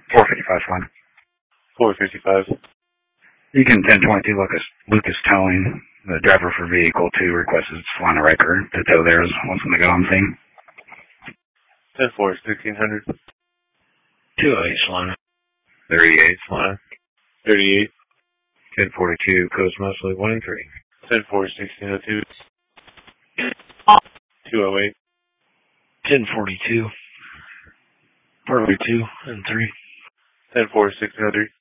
455 Swan. 455. Beacon 1022 Lucas towing. The driver for vehicle 2 requested Solana Riker to tow theirs once in the go on thing. 10-4, 1600. 208 Solana. 38 Solana. 38. 1042 Coast Mostly 1 and 3. 10-4, 1602. 208. 1042. Partway 2 and 3. 10-4, 1603.